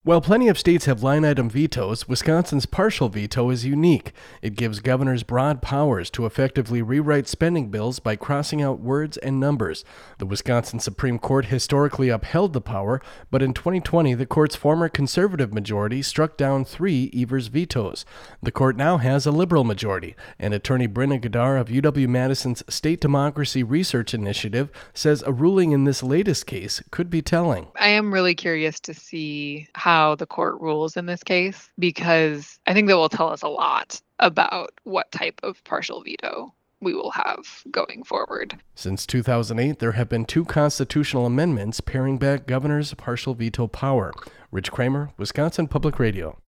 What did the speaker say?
While plenty of states have line item vetoes, Wisconsin's partial veto is unique. It gives governors broad powers to effectively rewrite spending bills by crossing out words and numbers. The Wisconsin Supreme Court historically upheld the power, but in 2020, the court's former conservative majority struck down 3 Evers vetoes. The court now has a liberal majority, and attorney Brenna Gadar of UW-Madison's State Democracy Research Initiative says a ruling in this latest case could be telling. I am really curious to see how the court rules in this case, because I think that will tell us a lot about what type of partial veto we will have going forward. Since 2008, there have been 2 constitutional amendments paring back governors' partial veto power. Rich Kramer, Wisconsin Public Radio.